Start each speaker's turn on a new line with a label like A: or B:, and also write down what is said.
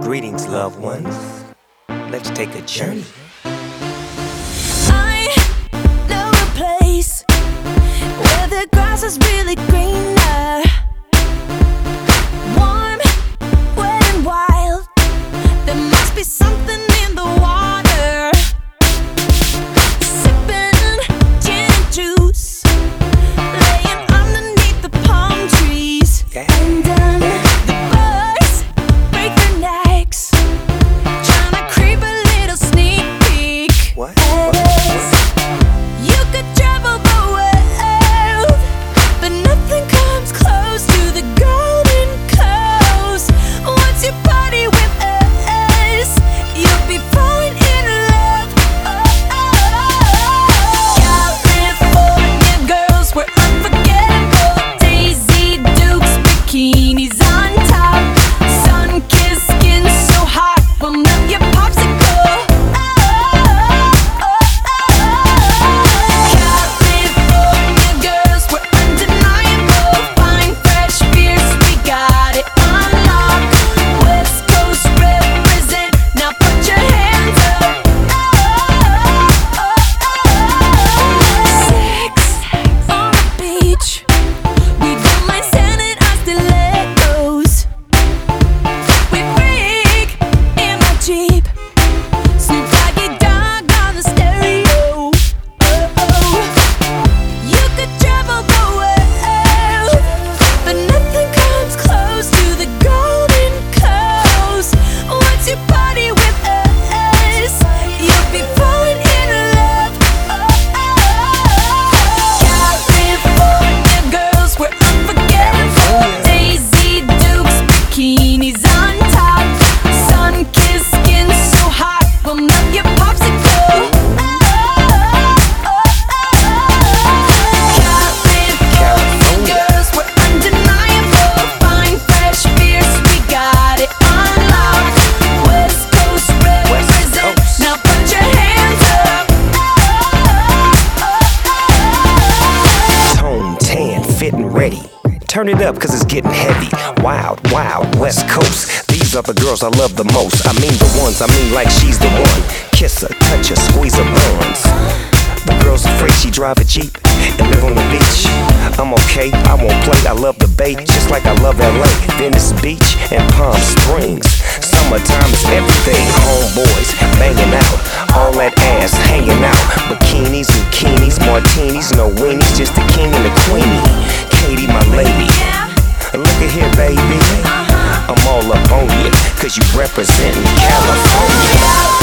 A: Greetings, loved ones. Let's take a journey.
B: I know a place where the grass is really greener, warm, wet and wild. There must be something in the water. Sipping gin and juice, laying underneath the palm trees. And the birds break their necks, trying to creep a little sneak peek.
A: What?
B: You could travel the world, but nothing comes close to the Golden Coast. Once you party with us, you'll be falling in love. California girls, we're unforgettable. Daisy Dukes, bikinis on top, sun-kissed skin so hot, we'll melt your popsicle. California girls, we're undeniable. Fine, fresh beers, we got it on lock. West Coast represent, now put your hands up. Sex on the beach, we don't mind standing on stilettos. We freak in my Jeep, Snoop Doggy Dogg on the stereo. You could travel the world, but nothing comes close to the Golden Coast. Once you party with us, you'll be falling in love. California girls, we're unforgettable. Daisy Dukes, bikinis on top, sun-kissed skin so hot, we'll melt your popsicle. California girls, we're undeniable. Fine, fresh beers, we got it on lock. West Coast represent, now put your hands up.
A: Tone, tan, fit and ready. Turn it up, cause it's getting heavy. Wild, wild, West Coast. These are the girls I love the most. I mean the ones, I mean like she's the one. Kiss her, touch her, squeeze her buns. The girl's afraid she drive a Jeep and live on the beach. I'm okay, I won't play, I love the bay, just like I love LA, Venice Beach, and Palm Springs. Summertime is everything, homeboys banging out, all that ass hanging out. Bikinis, zucchinis, martinis, no weenies, just the king and the queenie. Katie, my lady, look at here, baby, I'm all up on you, cause you representin' California.